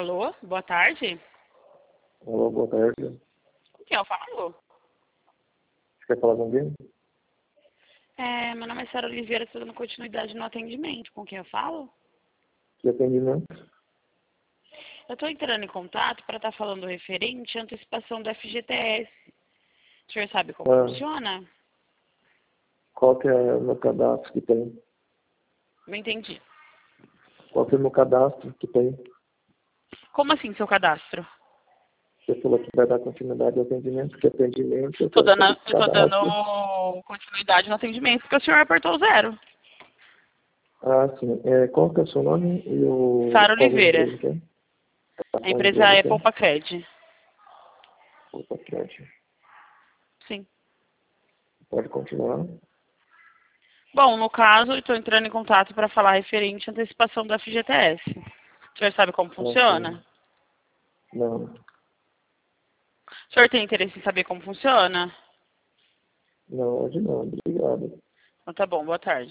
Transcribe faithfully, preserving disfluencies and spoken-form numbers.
Alô, boa tarde. Alô, boa tarde. Com quem eu falo? Você quer falar com alguém? É, meu nome é Sara Oliveira, estou dando continuidade no atendimento. Com quem eu falo? Que atendimento? Eu estou entrando em contato para estar falando referente à antecipação do F G T S. O senhor sabe como Ah, funciona? qual que é o meu cadastro que tem? Não entendi. Qual que é o meu cadastro que tem? Como assim, seu cadastro? Você falou que vai dar continuidade ao atendimento, que atendimento eu Estou quero dando, saber eu esse tô cadastro. dando continuidade no atendimento porque o senhor apertou zero. Ah, sim. É, qual que é o seu nome e o... Sara qual a Oliveira. empresa que é? A Qual a empresa empresa é que é? Poupa Cred. Opa, Cred. Sim. Pode continuar. Bom, no caso, estou entrando em contato para falar referente à antecipação do F G T S. O senhor sabe como Ah, funciona? sim. Não, O senhor tem interesse em saber como funciona? não, hoje não. Obrigado. Então tá bom, boa tarde.